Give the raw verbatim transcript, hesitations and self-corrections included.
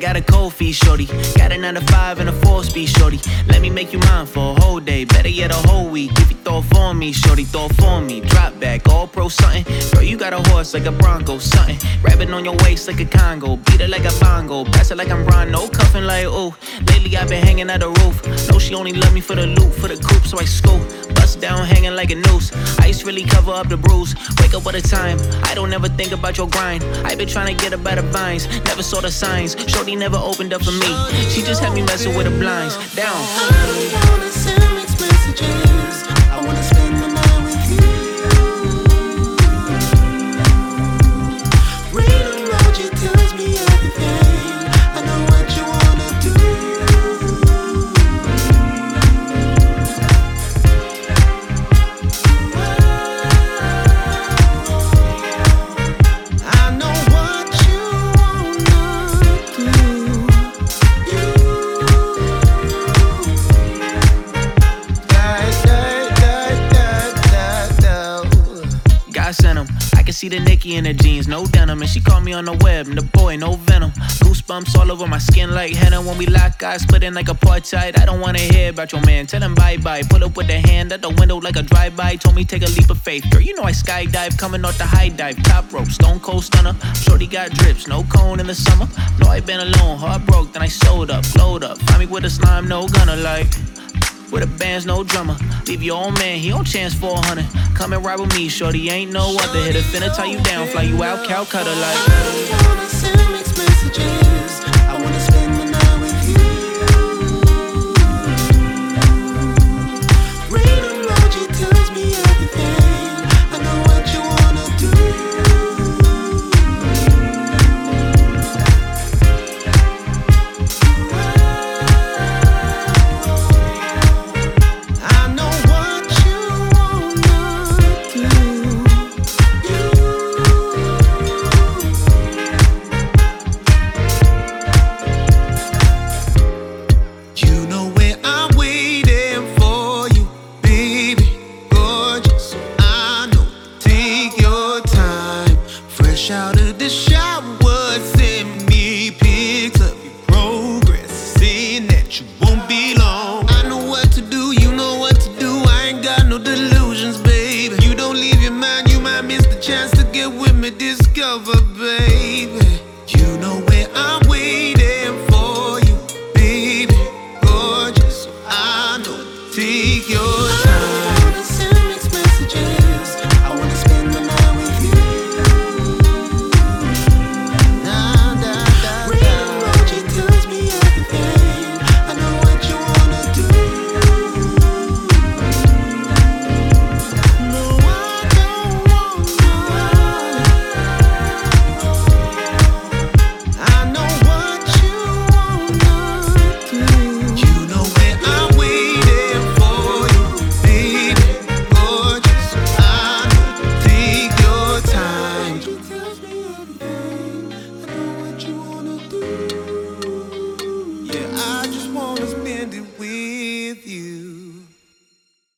got a cold feet, shorty. Got a nine to five and a four speed, shorty. Let me make you mine for a whole day. Better yet, a whole week. If you throw it for me, shorty, throw it for me. Drop back, all pro something. Girl, you got a horse like a Bronco, something. Grabbing on your waist like a Congo. Beat it like a bongo. Pass it like I'm Ron, no cuffing like, ooh. Lately, I've been hanging at the roof. Know she only love me for the loot, for the coupe, so I scoop. Bust down, hanging like a noose. Ice really cover up the bruise. Wake up with a time. I don't ever think about your grind. I been trying to get up out of vines. Never saw the signs. Shorty never opened up for me. She just had me messing with the blinds. Down. I don't wanna send mixed messages. I wanna spend the night with you. Rain emoji tells me everything. I know what you wanna do. I know what you wanna do. God sent him. I can see the Nicki in her jeans, no denim. And she called me on the web, and the boy, no venom. Goosebumps all over my skin like henna. When we lock eyes, split in like apartheid. I don't wanna hear about your man, tell him bye-bye. Pull up with the hand at the window like a drive-by. Told me take a leap of faith. Girl, you know I skydive, coming off the high dive. Top rope, stone cold stunner. Shorty got drips, no cone in the summer. No, I been alone, heart broke, then I sold up, blowed up. Find me with a slime, no gunner like. With a band's no drummer. Leave your old man, he on chance for a hundred. Come and ride with me, shorty, ain't no other. Hit a finna tie you down, fly you out, Calcutta like. I don't wanna send mixed messages. I wanna spend the night with you. Rain emoji tells me everything. I know what you wanna do. I know what you wanna do. You know where I'm waiting for you, baby, gorgeous. I know, take your time. Fresh out of the shower, send me pics of your progress, saying that you won't be long. I know what to do, you know what to do. I ain't got no delusions, baby. You don't leave your mind, you might miss the chance to get with me, discover, baby. You know where I'm